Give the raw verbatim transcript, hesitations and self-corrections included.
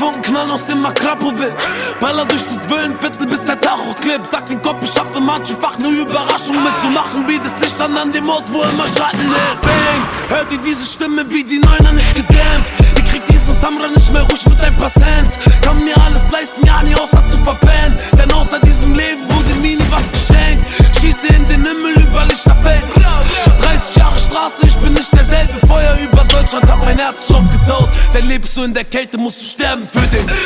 Funken knallen aus dem Akrapovic. Baller durch das Villenviertel bis der Tacho klebt. Sag den Kopf, ich hab in manchen Fach ne Überraschung mitzumachen, wie das Licht an an dem Ort, wo immer Schatten ist. Bang, hört ihr diese Stimme wie die Neuner nicht gedämpft? Ihr kriegt diesen Samra nicht mehr ruhig mit ein paar Cents. Kann mir alles leisten, ja nie außer zu verpennen. Denn außer diesem Leben wurde mir nie was geschenkt. Schieße in den Himmel über Lichterfeld. dreißig Jahre Straße, ich bin nicht derselbe. Feuer über Deutschland, hab mein Herz aufgetaut. Denn lebst du in der Kälte, musst du sterben für den